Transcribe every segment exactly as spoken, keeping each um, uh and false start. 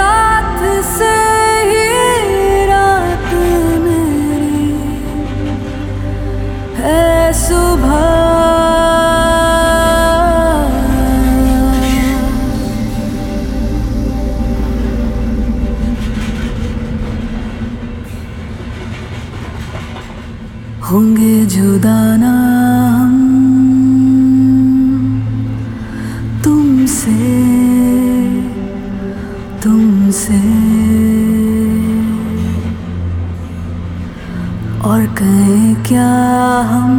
साथ से ही रात मेरी है सुबह। होंगे जुदा ना हम तुमसे, तुमसे, और कहें क्या हम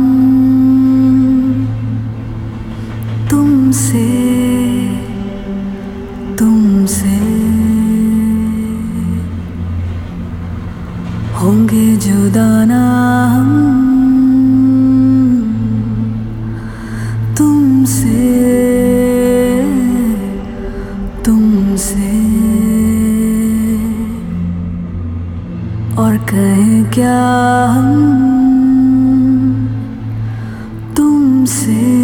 तुमसे, तुमसे। होंगे जुदा ना हम तुमसे, तुमसे, और कहें क्या हम तुमसे।